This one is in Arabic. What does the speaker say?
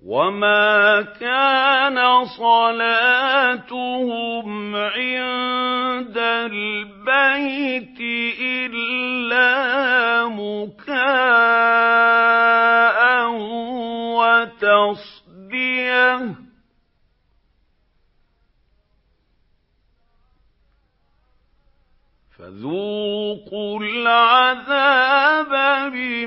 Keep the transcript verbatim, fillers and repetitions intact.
وَمَا كَانَ صَلَاتُهُمْ عِندَ الْبَيْتِ إِلَّا مُكَاءً وَتَصْدِيَةً ۚ فَذُوقُوا الْعَذَابَ